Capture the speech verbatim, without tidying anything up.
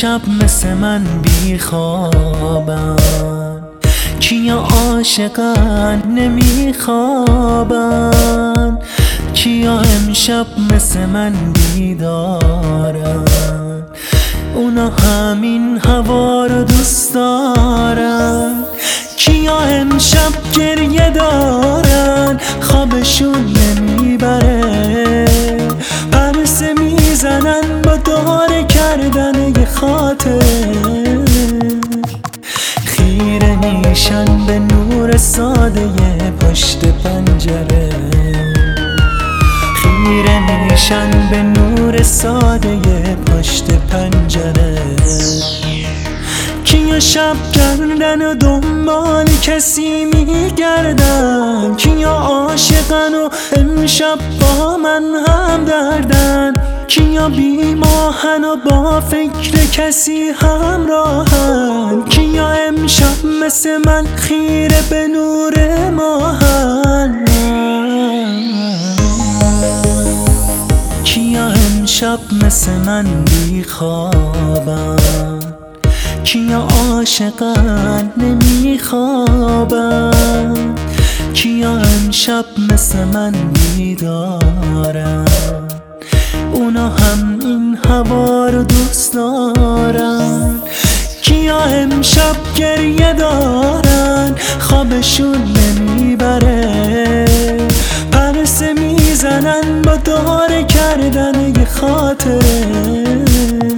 امشب مثل من بی خوابن؟ کیا عاشقن نمیخوابن؟ کیا امشب مثل من بیدارن؟ اونا همین هوا رو دوست دارن. کیا امشب گریه دارن خوابشون نمیبره؟ پرسه میزنن با داره کردن یه خاطر. خیره میشن به نور ساده پشت پنجره. خیره میشن به نور ساده پشت پنجره. کیا شب گردن و دنبال کسی میگردن؟ کیا عاشقن و امشب با من هم دردن؟ کیا بیماهن و با فکر کسی همراهن؟ کیا امشب مثل من خیره به نور ماهن؟ کیا امشب مثل من بی خوابن؟ کیا عاشقن نمیخوابن؟ کیا امشب مثل من بیدارن؟ اونا هم این هوا رو دوست دارن. کیا امشب گریه دارن خوابشون نمیبره؟ پرسه میزنن با داره کردن یه خاطر.